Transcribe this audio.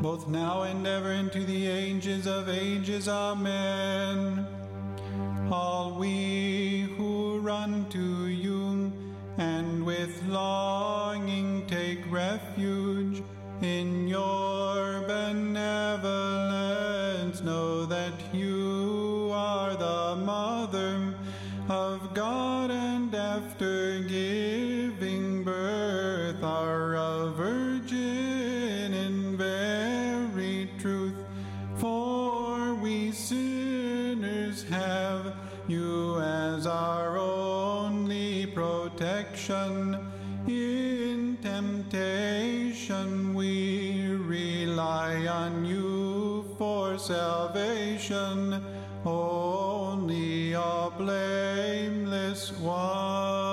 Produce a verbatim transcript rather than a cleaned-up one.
both now and ever into the ages of ages. Amen. All we who run to you and with longing take refuge in your benevolence know that you are the Mother of God, and after giving birth are a virgin in very truth. For we sinners have you as our only protection. In temptation we rely on you for salvation, only a blameless one.